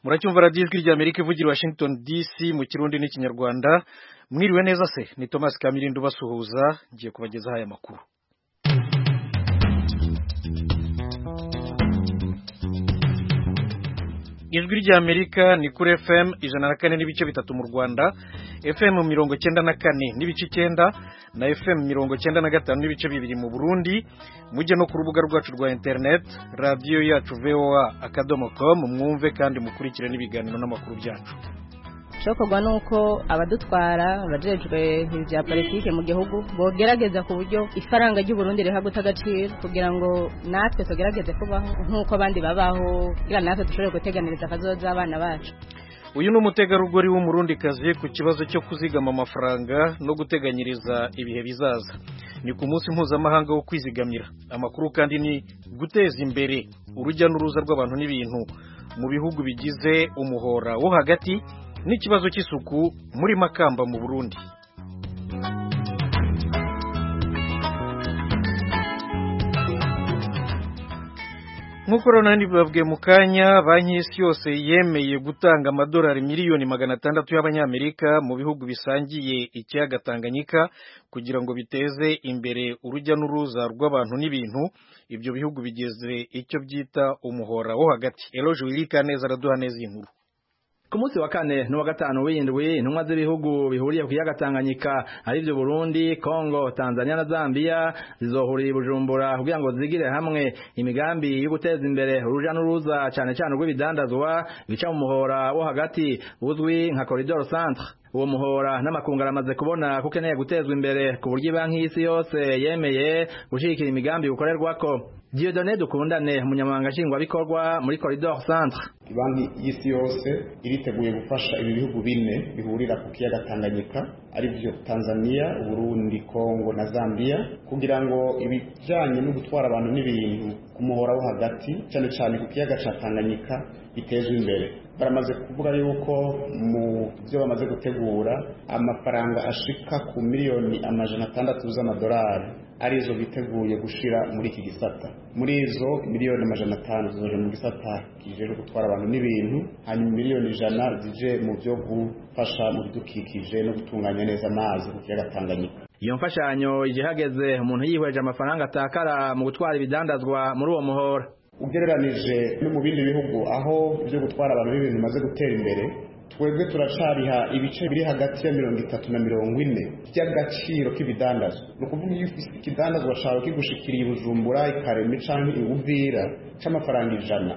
muracyumva radiyo ijwi ry'Amerika ivugira Washington DC mu kirundi n'ikinyarwanda. Mwiriwe neza se, ni Thomas Kamirindo basuhuza, ngiye kubagezaho aya makuru. Ijwi ry'Amerika ni kuri FM 104.3 mu Rwanda, FM 94 n'ibice 9 na FM 95.2 mu Burundi. Mujye no ku rubuga rwacu rwa internet radio yacu voa.com mwumve kandi mukurikire n'ibiganiro n'amakuru byacu. Shokorwa nuko abadutwara abajejwe ibya politike mu gihugu bogerageza ku buryo ifaranga ry'u Burundi rihaguta agaciro kugira ngo natwe tugerageze kubaho nkuko abandi babaho kugira natwe dushobore guteganiriza akazoza abana bacu. Uyu ni umutegarugori w'umurundikazi ku kibazo cyo kuzigama amafaranga no guteganyiriza ibihe bizaza. Ni ku munsi mpuzamahanga wo kwizigamira. Amakuru kandi ni guteza imbere urujya n'uruza rw'abantu n'ibintu mu bihugu bigize umuhora wo hagati n'ikibazo cy'isuku muri Makamba mu Burundi. Nk'uko Ronald babwiye mu kanya, banki y'isi yose yemeye gutanga amadolari miliyoni 600 y'abanyamerika mu bihugu bisangiye ikiyaga Tanganyika kugira ngo biteze imbere urujya n'uruza rw'abantu n'ibintu. Ibyo bihugu bigeze icyo byita umuhora wo hagati. Eloge Wilikaneza araduha neza inkuru. Ku munsi wa kane n'uwa gatanu w'indwi intumwa z'ibihugu bihuriye ku kiyaga Tanganyika ari byo Burundi, Kongo, Tanzania na Zambia zizohurira i Bujumbura kugira ngo zigire hamwe imigambi yo guteza imbere uruja n'uruza cyane cyane rw'ibidandazwa bica mu muhora wo hagati uzwi nka Corridor Centre. Uwo muhora n'amakungu aramaze kubona ko ukeneye gutezwa imbere ku buryo banki y'isi yose yemeye gushigikira imigambi gukorerwako. Dieudonné Dukundane umunyamabanga nshingwabikorwa muri Corridor Centre. Banki y'isi yose iriteguye gufasha ibi bihugu bine bihurira ku kiyaga Tanganyika ari byo Tanzania, Burundi, Kongo na Zambia kugira ngo ibijanye no gutwara abantu n'ibintu ku muhora wo hagati cyane cyane ku kiyaga ca Tanganyika bitezwe imbere. Baramaze kuvuga yuko mu byo bamaze gutegura amafaranga ashika ku miliyoni 600 z'amadolari arizo biteguye gushira muri iki gisata. Muri izo miliyoni 500 zizoje mu gisata kije gutwara abantu n'ibintu, hanyuma miliyoni 100 zije mu byo gufasha mu bidukikije no gutunganya neza amazi ku kiyaga Tanganyika. Iyo mfashanyo igihageze umuntu yihweje amafaranga atakara mu gutwara ibidandazwa muri uwo muhora. Ugereranije no mu bindi bihugu aho byo gutwara abantu n'ibintu bimaze gutera imbere, twebwe turacariha ibice biri hagati ya 30 na 40 by'agaciro k'ibidandazwa. No kuvuga iyo ikidandazwa cyawe kigushikiriye Bujumbura, Ikaremi canke Uvira c'amafaranga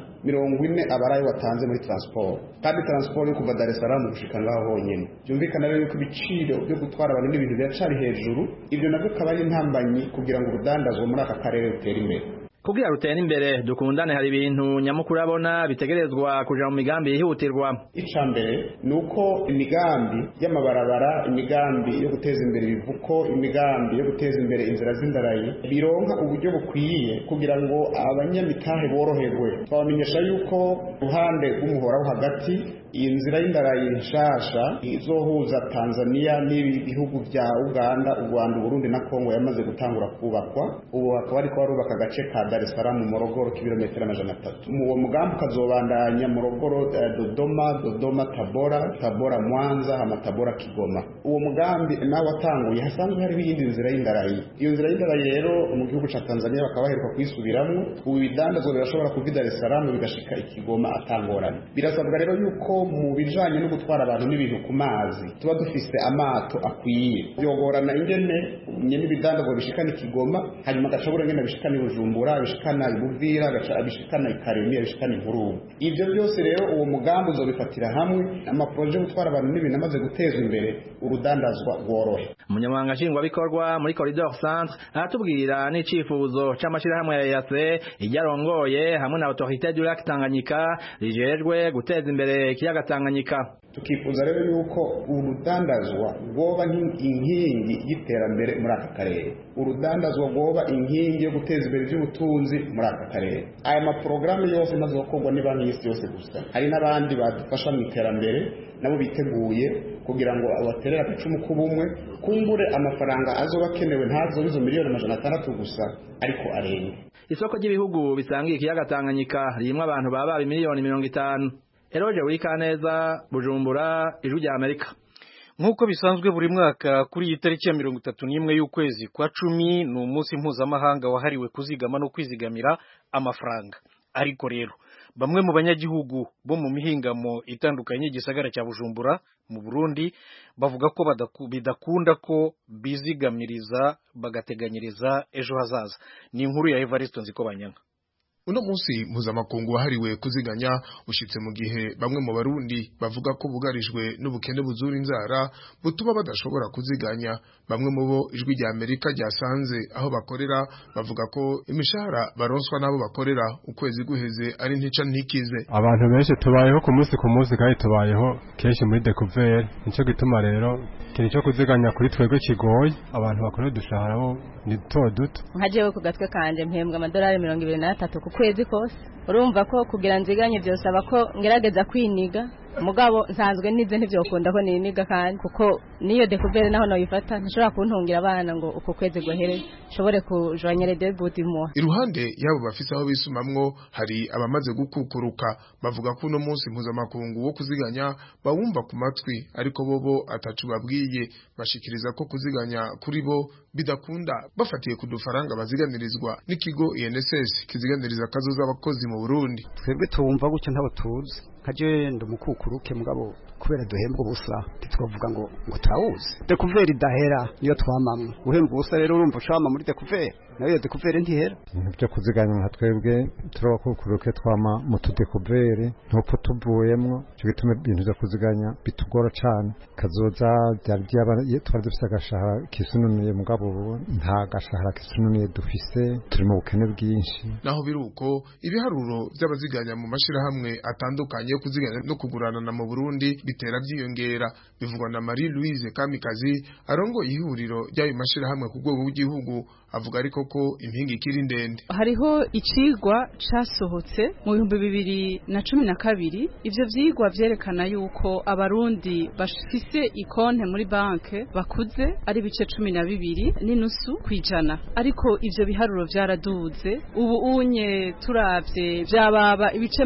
140 abarayo watanze muri transport, kandi transport yo kuva Dar es Salaam gushika ngaho honyene. Byumvikana rero yuko ibiciro byo gutwara abantu n'ibintu biracari hejuru, ibyo nabyo kabari intambanyi kugira ngo urudandazwa muri aka karere rutere imbere. Kugira rutera imbere Dukundane hari ibintu nyamukuru abona bitegerezwa kuja mu migambi yihutirwa. Icambere nuko imigambi y'amabarabara, imigambi yo guteza imbere ibivuko, imigambi yo guteza imbere inzira z'indarayi bironka uburyo bukwiye kugira ngo abanyamitahe boroherwe. Twamenyesha yuko ruhande rw'umuhora wo hagati iyi nzira y'indarayi nshasha izohuza Tanzania n'ibihugu bya Uganda, u Rwanda, Burundi na Kongo yamaze gutangura kubakwa. Ubu akaba ari ko barubaka agace ka Dar es Salaam Morogoro kilometero 300. Uwo mugambi ukazobandanya Morogoro, Dodoma, Tabora Mwanza, Tabora Kigoma. Uwo mugambi nawe watanguye hasanzwe hari iyindi nzira y'indarayi. Iyo nzira y'indarayi rero mu gihugu ca Tanzania bakaba baheruka kwisubiramo. Ubu bidandazwa birashobora kuva Dar es Salaam bigashika Ikigoma atangorana. Birasabwa rero yuko mu bijanye no gutwara abantu n'ibintu ku mazi tuba dufise amato akwiye. Byogorana ingene nyene ibidandazwa bishikana Ikigoma hanyuma gashobora ngene bishikana Bujumbura, bishikana Buvira, bishikana Ikaremi, bishikana Inkuru. Ibyo byose rero uwo mugambi uzobifatira hamwe amaproje gutwara abantu n'ibintu amaze gutezwa imbere urudandazwa rworohe. Umunyamabanga nshingwabikorwa muri Corridor Centre aratubwirira n'icifuzo c'amashirahamwe ya EAC iyarongoye hamwe na Autorité du Lac Tanganyika rijejwe guteza imbere ikiyaga Tanganyika. Tukifuza rero yuko urudandazwa rwoba inkingi y'iterambere muri aka karere, urudandazwa rwoba inkingi yo guteza imbere iby'ubutunzi muri aka karere. Aya maporogaramu yose mazokorwa ni banki y'isi yose gusa, hari n'abandi badufasha mu iterambere nabo biteguye kugira ngo abaterera agacumu k'ubumwe kumbure amafaranga azoba akenewe ntazo bizo miliyoni 600 gusa ariko arenge. Isoko ry'ibihugu bisangiye ikiyaga Tanganyika rimwe abantu baba miliyoni 50. Eroje Wikaneza, Bujumbura, Ijwi rya Amerika. Nk'uko bisanzwe buri mwaka kuri iyi tariki ya 31 y'ukwezi kwa 10 ni umunsi mpuzamahanga wahariwe kuzigama no kwizigamira amafaranga. Ariko rero bamwe mu banyagihugu bo mu mihingamo itandukanye igisagara cya Bujumbura mu Burundi bavuga ko bidakunda ko bizigamiriza bagateganyiriza ejo hazaza. Ni inkuru ya Evariste Nzikobanyanka. Uno munsi mpuzamakungu wahariwe kuziganya ushitse mu gihe bamwe mu Barundi bavuga ko bugarijwe n'ubukene buzura inzara butuma badashobora kuziganya. Bamwe mu bo Ijwi rya Amerika ryasanze aho bakorera bavuga ko imishahara baronswa nabo bakorera ukwezi guheze ari ntica ntikize. Abantu benshi tubayeho ku munsi kandi tubayeho kenshi muri découvert, nico gituma rero ikintu cyo kuziganya kuri twebwe kigoye. Abantu bakorera dushahara bo ni duto. Nkajewe ku gatwe kanje mpembwa amadolari 23 ku kwezi kose. Urumva ko kugira nziganye byosaba ko ngerageza kwiniga mugabo nsanzwe nize ntivyokunda ko niniga kandi kuko niyo découvert naho noyifata ntashobora kuntungira abana ngo uko kwezi gohere shobore kujoanyere de budimo. Iruhande yabo bafise aho bisumamwo hari abamaze gukukuruka bavuga ko uno munsi mpuzamakungu wo kuziganya bawumva ku matwi ariko bobo atacu babwiye. Bashikiriza ko kuziganya kuri bo bidakunda bafatiye ku dufaranga baziganirizwa n'ikigo INSS kiziganiriza kazoza abakozi mu Burundi. Twebwe tumva gutyo ntabo tuzi kaje ndumukukuruke mugabo kubera duhembwa ubusa titwavuga ngo tawuzi découvert idahera niyo twamamwe uhembwa ubusa rero urumva ushama muri découvert nayo découvert ntihera. Ibyo kuziganya nka twebwe turabakukuruke twama mu découvert ntupo tuvuyemwo cyo gituma ibintu byo kuziganya bitugora cyane. Kazoza byari twari dufite agashahara kisununuye mugabo nta gashahara kisununuye dufise turi mu bukene bwinshi. Naho biruko ibiharuro by'abaziganya mu mashirahamwe atandukanye yo kuziganya no kuguranana mu Burundi bitera byiyongera. Bivugwa na Marie Louise Kamikazi arongo ihuriro ry'ayo mashirahamwe ku rwego rw'igihugu avuga ariko ko impinga ikiri ndende. Hariho icigwa casohotse mu 2012 ivyo vyigwa vyerekana yuko abarundi bafise ikonte muri banke bakuze ari bice 12 n'inusu kwijana ariko ivyo biharuro vyaraduze ubu unye turavye vyababa ibice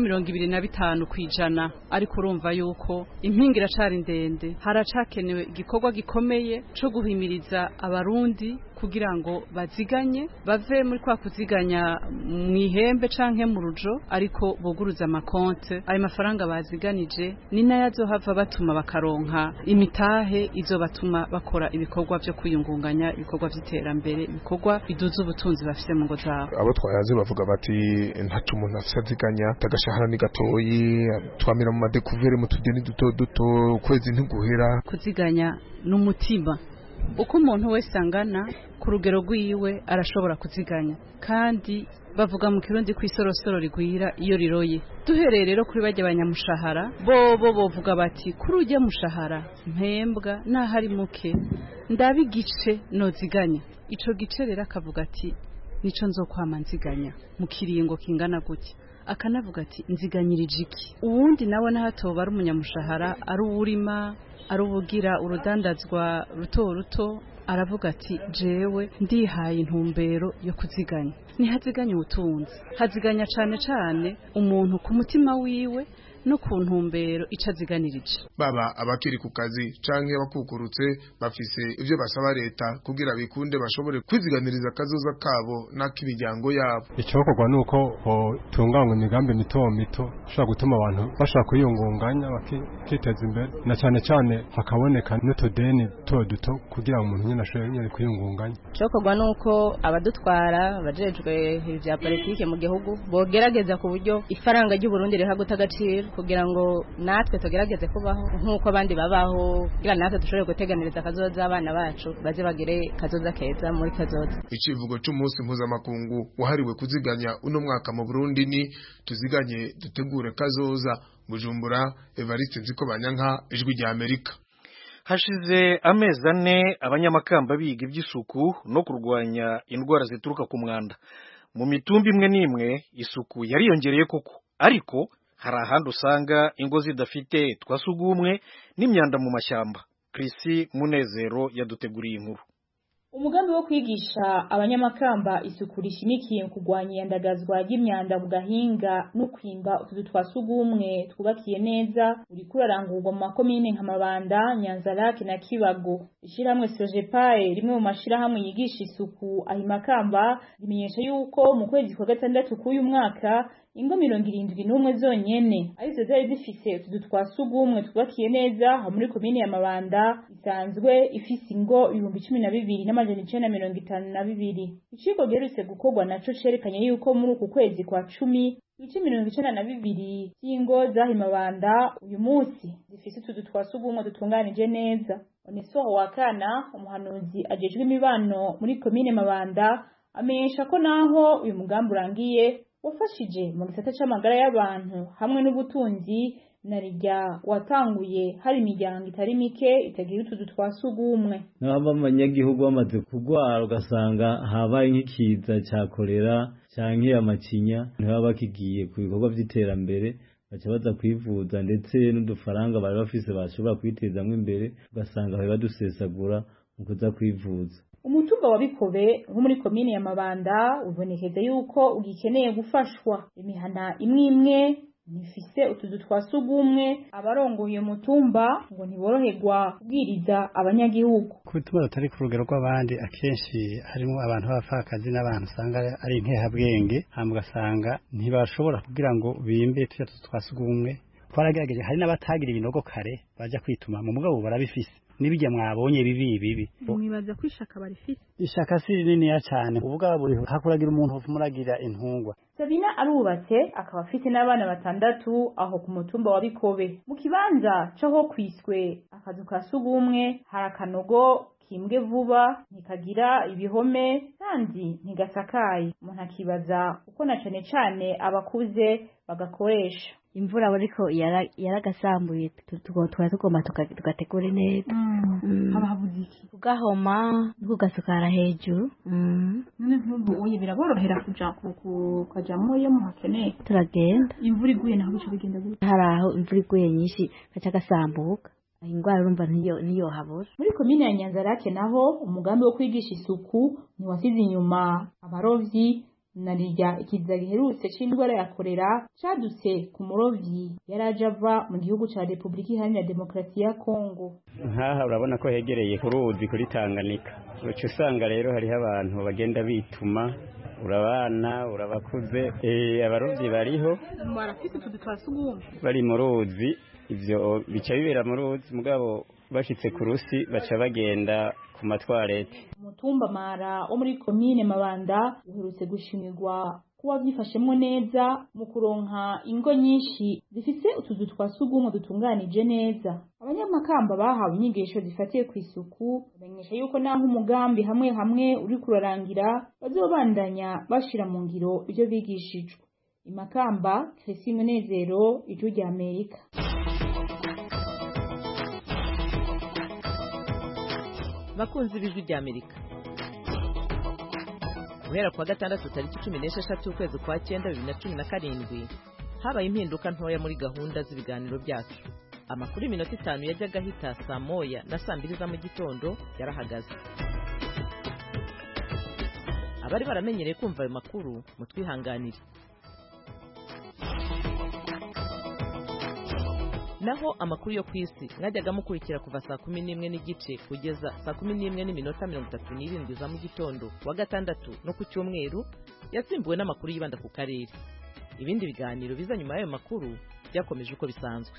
25 kwijana ariko urumva yuko impinga iracari ndende. Haracakenewe igikorwa gikomeye co guhimiriza abarundi kugira ngo baziganye bave muri kwa kuziganya mwihembe canke mu rujo ariko boguruza amakonte. Ayo mafaranga baziganije ni nayo azohava batuma bakaronka imitahe izo batuma bakora ibikorwa byo kwiyungunganya, ibikorwa by'iterambere, ibikorwa biduza ubutunzi bafise mu ngo zabo. Abo twayaze bavuga bati ntacu umuntu afise aziganya tagashahara ni gatoyi twamira mu madécouvert mu tudeni duto kwezi ntiguhera. Kuziganya n'umutima uko umuntu wese angana ku rugero rwiwe arashobora kuziganya kandi bavuga mu kirundi kwisorosoro rigwira iyo riroye. Duhereye rero kuri bajya abanyamushahara bobo bovuga bati kuri ujya mushahara mpembwa nahari muke ndabigice noziganya. Ico gice rero akavuga ati nico nzokwama nziganya mu kiringo kingana gutya. Akanavuga ati nziganyirije iki. Uwundi nawe nahatoba ari umunyamushahara ari uwurima ari ubugira urudandazwa ruto aravuga ati jewe ndihaye intumbero yo kuziganya. Ntihaziganya ubutunzi, haziganya cane umuntu ku mutima wiwe no ku ntumbero icaziganirije. Baba abakiri ku kazi canke abakukurutse bafise ivyo basaba leta kugira bikunde bashobore kwiziganiriza kazoza kabo n'ak'imiryango yabo. Icokorwa nuko tunganywa imigambi mito ushobora gutuma abantu bashaka kwiyungunganya bakiteza imbere na cane hakaboneka n'utudeni duto kugira ngo umuntu nyine ashobore kwiyungunganya. Icokorwa nuko abadutwara bajejwe ivya politike mu gihugu bogerageza ku buryo ifaranga ry'u Burundi rihaguta agaciro kugira ngo natwe tugerageze kubaho nk'uko abandi babaho kugira natwe dushobore guteganiriza kazoza abana bacu baze bagire kazoza keza muri kazoza. Icivugo c'umunsi mpuzamakungu wahariwe kuziganya uno mwaka mu Burundi ni tuziganye dutegure kazoza. Bujumbura, Evariste Nzikobanyanka, Ijwi rya Amerika. Hashize amezi 4 abanyamakamba biga iby'isuku no kurwanya indwara zituruka ku mwanda. Mu mitumba imwe n'imwe isuku yariyongereye koko ariko hari ahandi usanga ingo zidafite twasugumwe n'imyanda mu mashyamba. Chrisi Munezero yaduteguriye inkuru. umugambi wo kwigisha abanyamakamba isuku rishimikiye kurwanya iyandagazwa ry'imyanda mu gahinga no kwimba utuzu twa sugumwe twubakiye neza uri kurarangurwa mu makomine nka Mabanda, Nyanzarake na Kibago. Ishiramwe Sojepae rimwe mu mashirahamwe yigisha isuku ahimakamba rimenyesha yuko mu kwezi kwa gatandatu k'uyu mwaka ingo 71 zonyene arizo zari zifise utuzu twa sugumwe twubakiye neza muri komine ya Mabanda isanzwe ifise ingo 12,952. Iciko gerutse gukorwa naco cerekanye yuko muri uku kwezi kwa 10 12 y'ingo zahimabanda uyu munsi zifise utuzu twa sugumwe dutunganije neza. Onesoro Wakana umuhanuzi ajejwe imibano muri komine Mabanda amenyesha ko naho uyu mugambi urangiye wafashije mu gisata c'amagara y'abantu hamwe n'ubutunzi narijya watanguye hari imiryango itari mike itagira utuzu twa sugumwe. N'aba abanyagihugu bamaze kugwara ugasanga habaye nk'ikiza cya kolera canke amacinya ntibaba bakigiye ku bikorwa vy'iterambere baca baza kwivuza ndetse n'udufaranga bari bafise bashobora kwitezamwo imbere ugasanga bari badusesagura mu kuza kwivuza. Umutumba wa Bikobe nko muri komine ya Mabanda ubonekeza yuko ugikeneye gufashwa. Imihana imwe nifise utuzu twa sugumwe abarongoye umutumba ngo ntiboroherwa kubwiriza abanyagihugu. Kutuma batari ku rugero rw'abandi akenshi harimo abantu b'abapfakazi n'abantu usanga ari inkehabwenge hambwa gasanga ntibashobora kugira ngo bimbe tuya tuzu twa sugumwe. Twaragerageje hari n'abatagira ibinogo kare baja kwituma mu mugabo barabifise. Nibijya mwabonye bibi mwibaza kwishaka barifise ishaka si rinini ya cyane ubuga buri hakuragira umuntu muragira intungwa. Sabina arubatse akaba afite n'abana 6 aho ku mutumba wa Bikobe mu kibanza cyo kwiswe akazu ka sugumwe harakanogo kimbwe vuba nikagira ibihome kandi ntigasakaye. Umuntu akibaza uko na cane abakuze bagakoresha. Imvura bariko yaragasambuye tugomba tugategura neza. Hababuze iki? Ugahoma n'ugasukara hejuru. None nk'ubu uye biraborohera kujamo yo muhakeneye. Turagenda. Imvura iguye naho bico bigenda gute? Haraho imvura iguye nyinshi gaca gasambuka. Ingwara urumva niyo habura. Muri komine ya Nyanzarake naho umugambi wo kwigisha isuku ntiwasize inyuma abarovyi narijya ikiza giherutse c'indwara ya kolera cadutse ku murovyi yaraje ava mu gihugu ca Republika Iharanira Demokarasi ya Kongo. Nkaha urabona ko hegereye ku ruzi kuri Tanganyika. Uca usanga rero hariho abantu bagenda bituma urabana urabakuze abarovyi bariho barafite utuzu twa sugumwe bari mu ruzi ivyo bica bibera mu ruzi mugabo bashitse ku rusi baca bagenda ku matwarete. Umutumba Mara wo muri komine Mabanda uherutse gushimirwa kuba byifashemwo neza mu kuronka ingo nyinshi zifise utuzu twa sugumwe dutunganije neza. Abanyamakamba bahawe inyigisho zifatiye ku isuku bamenyesha yuko naho umugambi hamwe uri kurarangira bazobandanya bashira mu ngiro ivyo bigishijwe. Imakamba Christine Munezero, Ijwi rya Amerika. Bakunzi b'Ijwi rya Amerika, guhera kwa gatandatu tariki 16 ukwezi kwa 9 2017 habaye impinduka ntoya muri gahunda z'ibiganiro byacu. Amakuru iminota 5 yajyaga hita saa moya na saa 2 za mu gitondo yarahagaze. Abari baramenyereye kumva ayo makuru mutwihanganire. Naho amakuru yo kwisi mwajyaga mukurikira kuva saa 11 n'igice kugeza saa 11 n'iminota 37 za mu gitondo wa gatandatu no ku cyumweru yasimbuwe n'amakuru yibanda ku karere. Ibindi biganiro biza nyuma y'ayo makuru byakomeje uko bisanzwe.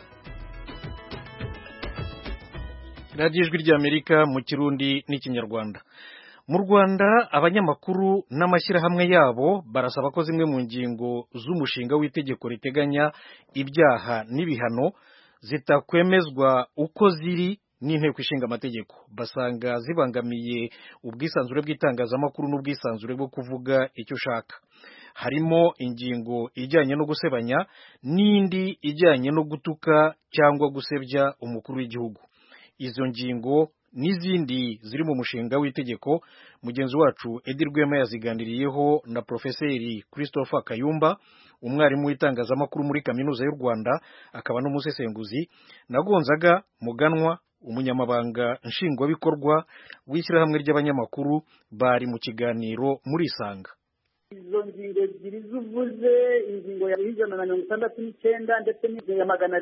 Radio Ijwi rya Amerika mu Kirundi n'Ikinyarwanda. Mu Rwanda abanyamakuru n'amashyirahamwe yabo barasaba ko zimwe mu ngingo z'umushinga w'itegeko riteganya ibyaha n'ibihano zitakwemezwa uko ziri n'inteko ishinga amategeko. Basanga zibangamiye ubwisanzure bw'itangazamakuru n'ubwisanzure bwo kuvuga icyo ushaka. Harimo ingingo ijyanye no gusebanya n'indi ijyanye no gutuka cyangwa gusebya umukuru w'igihugu. Izo ngingo n'izindi ziri mu mushinga w'itegeko mugenzi wacu Edi Rwema yaziganiriyeho na Profeseri Christopher Kayumba, umwarimu w'itangazamakuru muri Kaminuza y'u Rwanda akaba n'umusesenguzi, na Gonzaga Muganwa umunyamabanga nshingwabikorwa w'ishyirahamwe ry'abanyamakuru bari mu kiganiro muri Isanga. Izo ngingo ebyiri zuvuze, ingingo ya 169 ndetse n'ingingo ya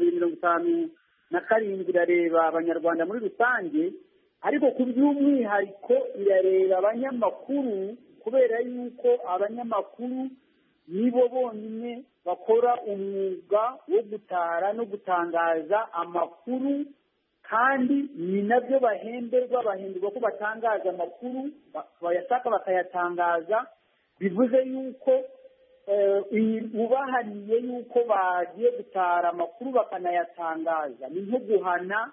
257 irareba abanyarwanda muri rusange, ariko ku by'umwihariko irareba abanyamakuru, kubera yuko abanyamakuru nibo bonyine bakora umwuga wo gutara no gutangaza amakuru, kandi ni nabyo bahemberwa ko batangaza amakuru, bayashaka bakayatangaza. Bivuze yuko ubahaniye yuko bagiye gutara amakuru bakanayatangaza ni nko guhana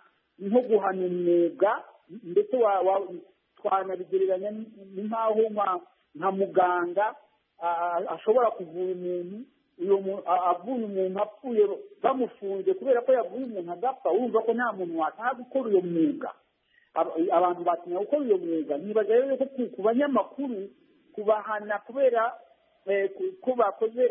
umwuga, ndetse twanabigereranya nk'aho nka muganga ashobora kuvura umuntu, avuye umuntu apfuye bamufunze kubera ko yavuye umuntu agapfa, urumva ko nta muntu wataha gukora uyo mwuga. Abantu batinya gukora uyo mwuga. Nibaza rero ko ku banyamakuru kubahana kubera ko bakoze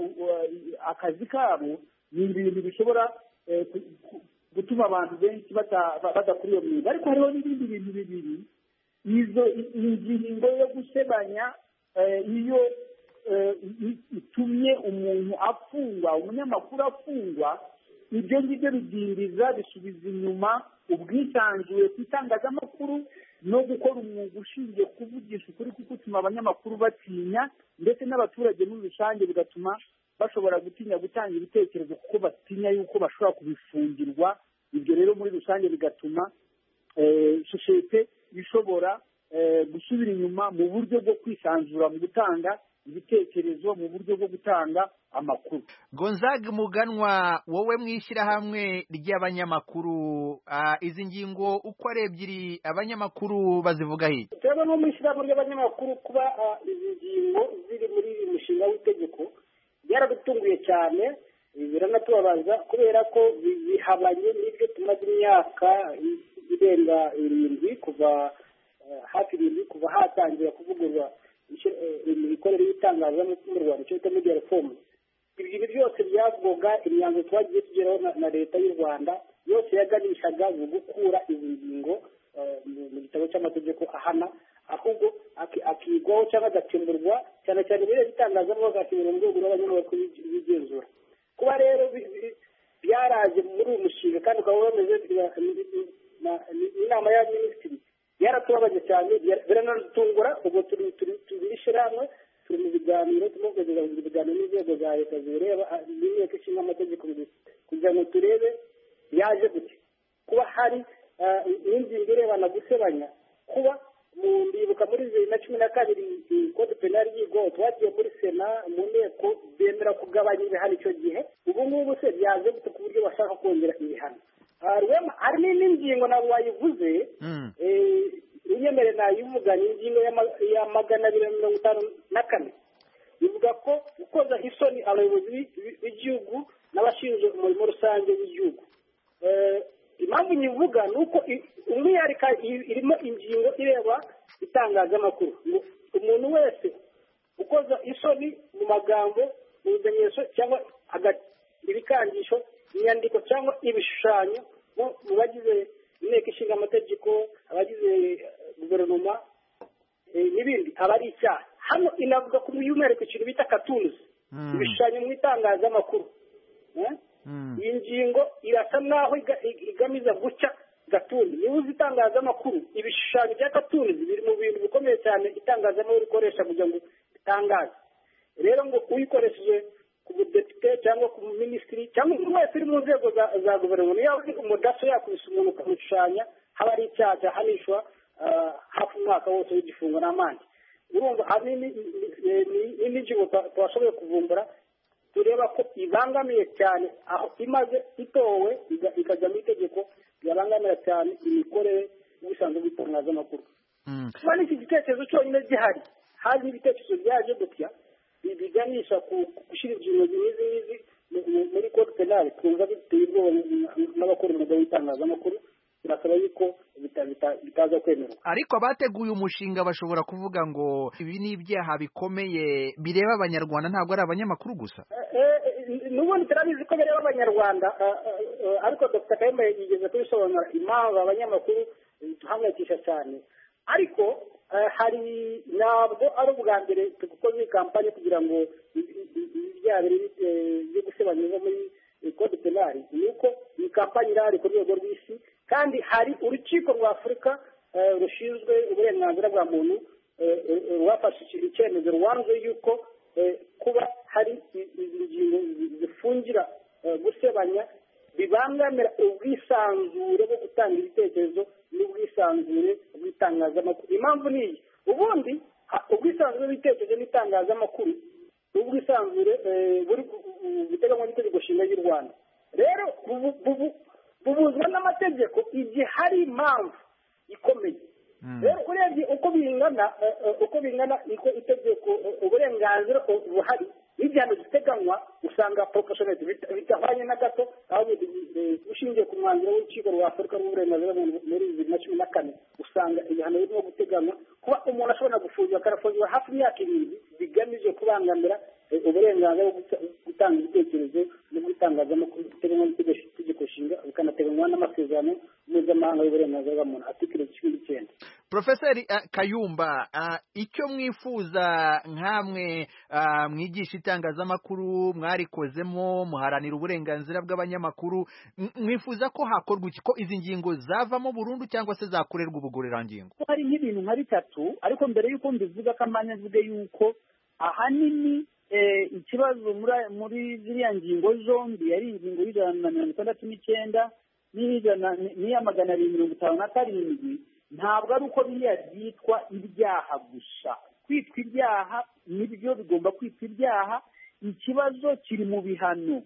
akazi kabo ni ibintu bishobora gutuma abantu benshi badakora iyo mwuga. Ariko hariho n'ibindi bintu bibiri, izo ingingo yo gusebanya iyo itumye umuntu afungwa, umunyamakuru afungwa, ibyo ngibyo bidindiza, bisubiza inyuma ubwisanzure ku itangazamakuru no gukora umwuga ushingiye kuvugisha ukuri, kuko utuma abanyamakuru batinya, ndetse n'abaturage muri rusange bigatuma bashobora gutinya gutanga ibitekerezo kuko batinya yuko bashobora kubifungirwa. Ibyo rero muri rusange bigatuma sosiyete ishobora gusubira inyuma mu buryo bwo kwisanzura mu gutanga ibitekerezo, mu buryo bwo gutanga amakuru. Gonzague Muganwa, wowe mwishyirahamwe ry'abanyamakuru, izi ngingo uko ari ebyiri abanyamakuru bazivuga he? Twebwe no mwishyirahamwe ry'abanyamakuru kuba izi ngingo ziri muri uyu mushinga w'itegeko byaradutunguye cyane, biranatubabaza kubera ko bihabanye n'ibyo tumaze imyaka irenga 7 kuva hafi 7 kuva hatangira kuvugurura imikorere y'itangazamakuru mu Rwanda, cyo bita media reform. Ibintu byose byavugwaga, imyanzuro twagiye tugeraho na leta y'u Rwanda yose yaganishaga mu gukura izi ngingo mu gitabo cy'amategeko ahana, ahubwo akigwaho cyangwa agakemurwa cyane cyane muri itangazamakuru, agakemurwa mu rwego rw'abanyamakuru b'igenzura. Kuba rero byaraje muri uyu mushinga kandi ukaba bameze inama ya minisitiri yaratubabaje cyane, biranatungura. Ubwo turi ishyirahamwe, turi mu biganiro, turimo kugeza mu biganiro n'inzego za leta zireba n'inteko ishinga amategeko kugira ngo turebe yaje gute. Kuba hari n'ingingo irebana gusebanya, kuba ndibuka muri 2012 kode penali y'Igo twagiye muri Sena mu nteko bemera kugabanya ibihano icyo gihe. Ubu ngubu se byaje gute ku buryo bashaka kongera ibihano? Hari n'ingingo nabo wayivuze, unyemere nayivuga, ni ingingo ya 254 ivuga ko gukoza isoni abayobozi b'igihugu n'abashinzwe umurimo rusange w'igihugu. Impamvu nyivuga ni uko umwihariko irimo ingingo ireba itangazamakuru. Umuntu wese ukoza isoni mu magambo, mu bimenyetso cyangwa ibikangisho, inyandiko cyangwa ibishushanyo mu bagize inteko ishinga amategeko, abagize guverinoma n'ibindi, aba ari icyaha. Hano inavuga ku by'umwihariko ikintu bita cartoons, ibishushanyo mu itangazamakuru. Iyi ngingo irasa naho igamiza guca gatuni. Niba uzi itangazamakuru, ibishushanyo bya gatuni biri mu bintu bikomeye cyane itangazamakuru rikoresha kugira ngo itangaze. Rero ngo uyikoresheje ku budepite cyangwa ku minisitiri cyangwa umuntu wese uri mu nzego za guverinoma, niyo umudaso yakubise umuntu ukamushushanya, haba ari icyaha cyahanishwa hafi umwaka wose w'igifungo n'amande. Urumva n'ingingo twashoboye kuvumbura tureba ko ibangamiye cyane, aho imaze itowe ikajya mu itegeko, yabangamira cyane imikorere y'ubusanzwe bw'itangazamakuru. Kuba n'iki gitekerezo cyonyine gihari, hari n'ibitekerezo byaje gutya biganisha ku gushyira ingingo n'izi muri code penal, twumva biteye ubwoba n'abakora umwuga w'itangazamakuru. Birasaba yuko bitaza kwemerwa. Ariko abateguye umushinga bashobora kuvuga ngo ibi ni ibyaha bikomeye bireba abanyarwanda, ntabwo ari abanyamakuru gusa. N'ubundi turabizi ko bireba abanyarwanda, ariko Dr. Kayumba yigeze kubisobanura impamvu abanyamakuru duhangayikisha cyane ariko hari ntabwo ari ubwa mbere dukoze iyi kampanye kugira ngo ibyabire byo gusebanya nko muri code penal ni uko iyi kampanye irahari ku rwego rw'isi kandi hari urukiko rwa Afurika rushinzwe uburenganzira bwa muntu rwafashe icyemezo rwanze yuko kuba hari ingingo zifungira gusebanya bibangamira ubwisanzure bwo gutanga ibitekerezo n'ubwisanzure bw'itangazamakuru impamvu ni iyi ubundi ubwisanzure bw'ibitekerezo n'itangazamakuru ubwisanzure buri guteganywa n'itegeko nshinga ry'u Rwanda rero bubuzwa n'amategeko igihe hari impamvu ikomeye rero urebye uko bingana niko itegeko uburenganzira buhari n'ibihano ziteganywa usanga proportionate bitahwanye na gato aho ushingiye ku mwanzuro w'urukiko rwa Afurika rw'uburenganzira muri 2014 usanga ibihano birimo guteganywa kuba umuntu ashobora gufungwa akarafungwa hafi y'imyaka 7 bigamije kubangamira uburenganzira bwo gutanga ibitekerezo no gutangazamakuru biteganywa n'itegeko nshinga bikanateganywa n'amasezerano mpuzamahanga y'uburenganzira bwa muntu article 19. Profeseri Kayumba icyo mwifuza nkamwe mwigisha itangazamakuru mwarikozemo muharanira uburenganzira bw'abanyamakuru mwifuza ko hakorwa iki ko izi ngingo zavamo burundu cyangwa se zakorerwa ubugororangingo hari nk'ibintu nka bitatu ariko mbere y'uko mbivuga kamanya mvuge yuko ahanini ikibazo muri ziriya ngingo zombi yari ingingo y'169 n'iya 257 ntabwo ari uko biriya byitwa ibyaha gusa kwitwa ibyaha nibyo bigomba kwitwa ibyaha ikibazo kiri mu bihano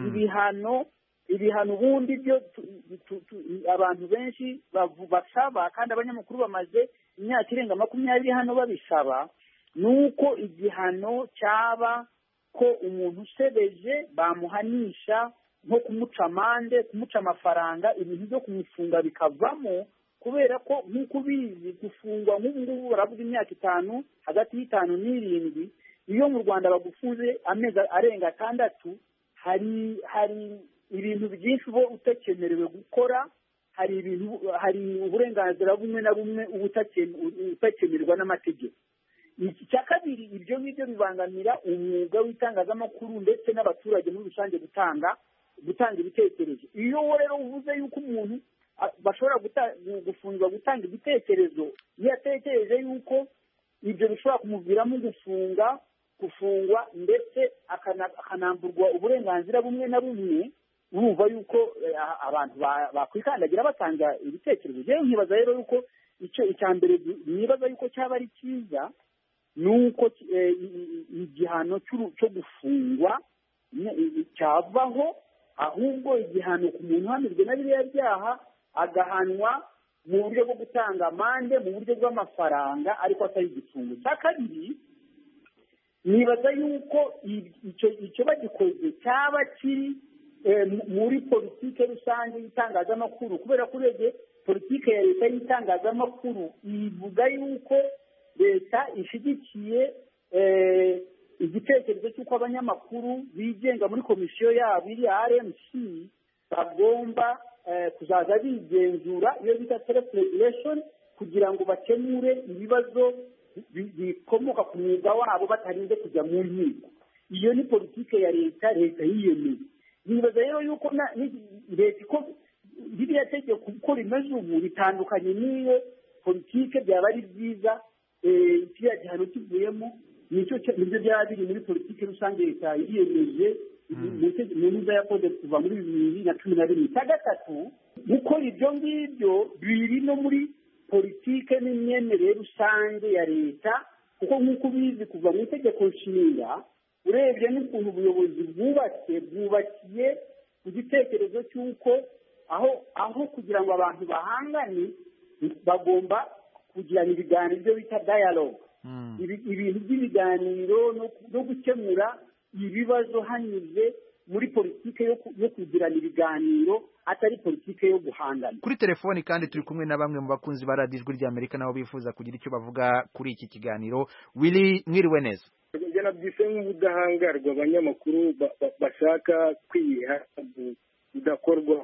ibihano ubundi byo abantu benshi basaba kandi abanyamakuru bamaze imyaka irenga 20 hano babisaba nuko igihano cyaba ko umuntu usebeje bamuhanisha nko kumuca amande kumuca amafaranga ibintu byo kumufunga bikavamo kubera ko nk'uko ubizi gufungwa nk'ubu ngubu baravuga imyaka 5 hagati y'5 n'7 iyo mu Rwanda bagufunze amezi arenga 6 hari ibintu byinshi bo utakemerewe gukora hari uburenganzira bumwe na bumwe utakemerwa n'amategeko. Icya kabiri ibyo ngibyo bibangamira umwuga w'itangazamakuru ndetse n'abaturage muri rusange gutanga ibitekerezo. Iyo rero uvuze yuko umuntu bashobora gufungwa gutanga ibitekerezo iyo atekereje yuko ibyo bishobora kumuviramo gufungwa ndetse akanamburwa uburenganzira bumwe na bumwe urumva yuko abantu bakwikandagira batanga ibitekerezo. Rero nkibaza rero yuko icya mbere nibaza yuko cyaba ari cyiza nuko igihano cyo gufungwa cyavaho ahubwo igihano ku muntu uhamijwe na biriya byaha agahanwa mu buryo bwo gutanga amande mu buryo bw'amafaranga ariko atari igifungo. Cya kabiri nibaza yuko icyo bagikoze cyaba kiri muri politike rusange y'itangazamakuru kubera ko urebye politike ya leta y'itangazamakuru ivuga yuko leta ishyigikiye igitekerezo cy'uko abanyamakuru bigenga muri komisiyo yabo iri RMC bagomba kuzaza bigenzura iyo bita self regulation kugira ngo bakemure ibibazo bikomoka ku mwuga wabo batarinze kujya mu nkiko. Iyo ni politike ya leta yiyemeye. Nibaza rero yuko leta ko ririya tegeko uko rimeze ubu ritandukanye n'iyo politike byaba ari byiza kiriya gihano kivuyemo nibyo byaba biri muri politike rusange leta yiyemeje mu ntuza ya kode kuva muri 2012. Cya gatatu gukora ibyo ngibyo biri no muri politike n'imyemerere rusange ya leta kuko nk'uko ubizi kuva mu itegeko nshinga urebye n'ukuntu ubuyobozi bwubakiye ku gitekerezo cy'uko aho kugira ngo abantu bahangane bagomba kugirana ibiganiro ibyo bita dialogue ibintu by'ibiganiro no gukemura ibibazo hanyuze muri politike yo kugirana ibiganiro atari politike yo guhangana. Kuri telefoni kandi turi kumwe na bamwe mu bakunzi ba Radio Ijwi ry'Amerika nabo bifuza kugira icyo bavuga kuri iki kiganiro. Willy mwiriwe neza. Njye nabyise nk'ubudahangarwa abanyamakuru bashaka kwiha budakorwa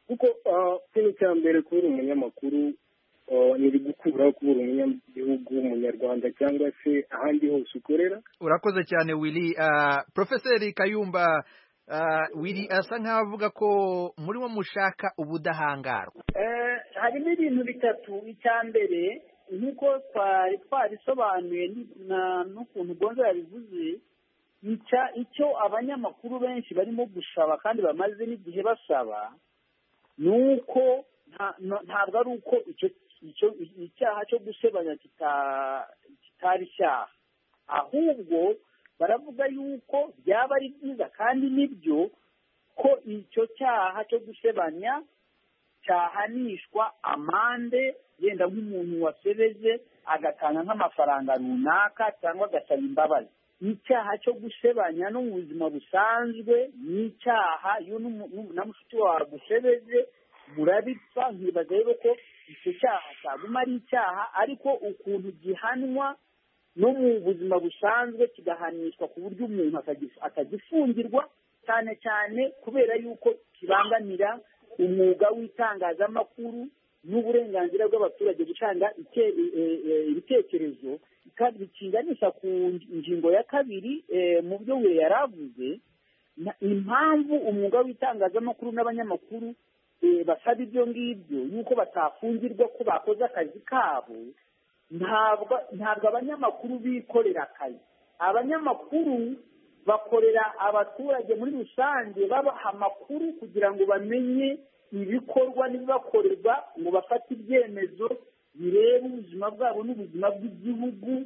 kuko ikintu cya mbere kubura umunyamakuru ni gukuraho kubura umunyagihugu umunyarwanda cyangwa se ahandi hose ukorera. Urakoze cyane Willy. Profeseri Kayumba, Willy asa nkaho avuga ko murimo mushaka ubudahangarwa. Harimo ibintu bitatu. Icya mbere nk'uko twarisobanuye n'ukuntu Gonzo yabivuze, icyo abanyamakuru benshi barimo gusaba kandi bamaze n'igihe basaba ni uko ntabwo ari uko icyaha cyo gusebanya kitari icyaha, ahubwo baravuga yuko byaba ari byiza kandi nibyo ko icyo cyaha cyo gusebanya cyahanishwa amande, yenda nk'umuntu wasebeje agatanga nk'amafaranga runaka cyangwa agasaba imbabazi. Icyaha cyo gusebanya no mu buzima busanzwe ni icyaha. Iyo na mushiki wawe agusebeje murabipfa, nkibaza rero ko icyo cyaha cyaguma ari icyaha, ariko ukuntu gihanwa no mu buzima busanzwe kigahanishwa ku buryo umuntu atagifungirwa, cyane cyane kubera yuko kibangamira umwuga w'itangazamakuru n'uburenganzira bw'abaturage gutanga ibitekerezo, bikinganisha ku ngingo ya kabiri mu byo we yaravuze. Impamvu umwuga w'itangazamakuru n'abanyamakuru basaba ibyo ngibyo yuko batafungirwa ko bakoze akazi kabo, ntabwo abanyamakuru bikorera akazi. Abanyamakuru bakorera abaturage muri rusange, babaha amakuru kugira ngo bamenye ibikorwa n'ibibakorerwa, ngo bafate ibyemezo bireba ubuzima bwabo n'ubuzima bw'igihugu.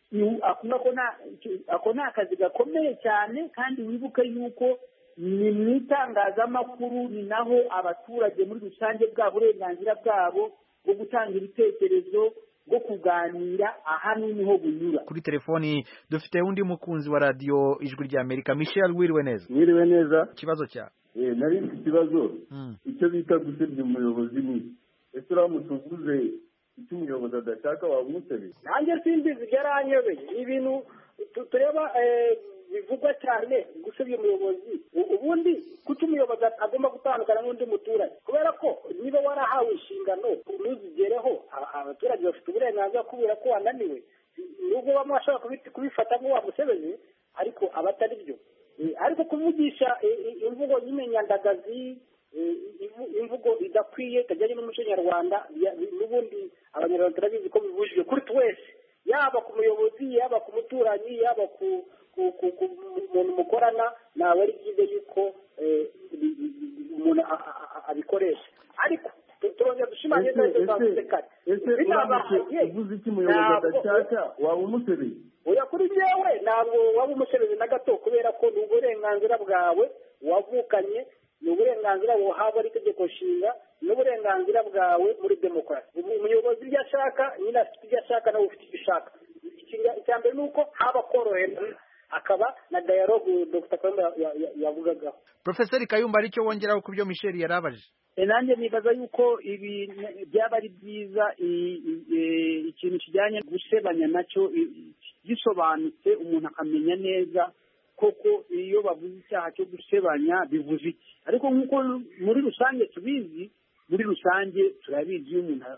Ako ni akazi gakomeye cyane, kandi wibuke yuko ni mu itangazamakuru ni naho abaturage muri rusange bwa burenganzira bwabo bwo gutanga ibitekerezo, bwo kuganira, aha niho bunyura. Kuri telefoni dufite undi mukunzi wa radio Ijwi rya Amerika, Michel. Wiriwe neza. Wiriwe neza. Ikibazo cya nari mfite ikibazo icyo bita gusebya umuyobozi ni ese uramutse uvuze icyo umuyobozi adashaka waba umusebye? Nanjye simbizi, byaranyobeye. Ibintu tureba bivugwa cyane gusebya umuyobozi. Ubundi kuki umuyobozi agomba gutandukana n'undi muturage? Kubera ko niba warahawe inshingano ntuzigereho, abaturage bafite uburenganzira kubera ko wananiwe. Nubwo bamwe bashobora kubifata nk'uwamusebeje, ariko aba atari byo. Ariko kuvugisha imvugo nyine nyandagazi, imvugo idakwiye itajyanye n'umuco nyarwanda, n'ubundi abanyarwanda turabizi ko bibujijwe kuri twese, yaba ku muyobozi, yaba ku muturanyi, yaba ku muntu mukorana. Ntabwo ari byiza yuko umuntu abikoresha. Ariko turongera dushimangira neza twavuze kare, uvuze icyo umuyobozi adashaka waba umusebeye? Oya, kuri jewe ntabwo waba umusebeye na gato, kubera ko ni uburenganzira bwawe wavukanye, ni uburenganzira buhabwa n'itegeko nshinga, n'uburenganzira bwawe muri demokarasi. Umuyobozi ibyo ashaka, nyine afite ibyo ashaka, nawe ufite ibyo ushaka. Icya mbere ni uko haba korohera, akaba na dialogue Dr. Kayumba yavugagaho. Profeseri Kayumba, aricyo wongeraho ku byo Michel yarabajije? Nanjye nibaza yuko ibi byaba ari byiza, ikintu kijyanye gusebanya nacyo gisobanutse, umuntu akamenya neza koko iyo bavuze icyaha cyo gusebanya bivuze iki. Ariko nk'uko muri rusange tubizi, muri rusange turabizi iyo umuntu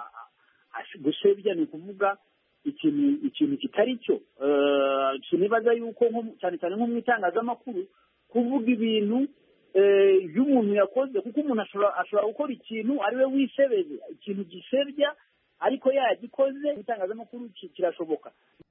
gusebya ni ukuvuga ikintu kitari cyo. Sinibaza yuko cyane cyane nko mu itangazamakuru kuvuga ibintu iyo umuntu yakoze, kuko umuntu ashobora gukora ikintu ari we wisebeje, ikintu gisebya ariko yagikoze. Mu itangazamakuru kirashoboka.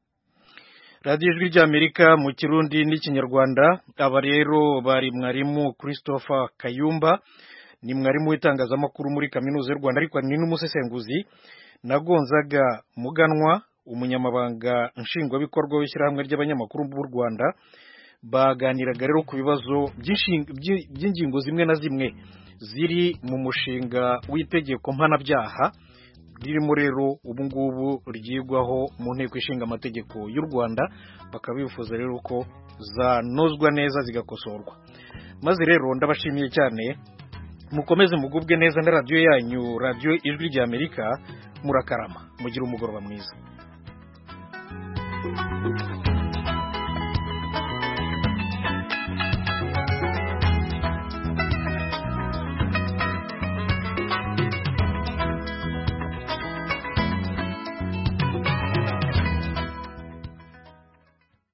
Radio Ijwi rya Amerika mu Kirundi n'Ikinyarwanda. Aba rero bari mwarimu Christopher Kayumba, ni mwarimu w'itangazamakuru muri Kaminuza y'u Rwanda, ariko ni n'umusesenguzi, na Gonzaga Muganwa, umunyamabanga nshingwabikorwa w'ishyirahamwe ry'abanyamakuru b'u Rwanda. Baganiraga rero ku bibazo by'ingingo zimwe na zimwe ziri mu mushinga w'itegeko mpanabyaha ririmo rero ubu ngubu ryigwaho mu nteko ishinga amategeko y'u Rwanda. Bakaba bifuza rero ko zanozwa neza zigakosorwa. Maze rero ndabashimiye cyane, mukomeze mugubwe neza na radio yanyu, Radio Ijwi rya Amerika. Murakarama, mugira umugoroba mwiza.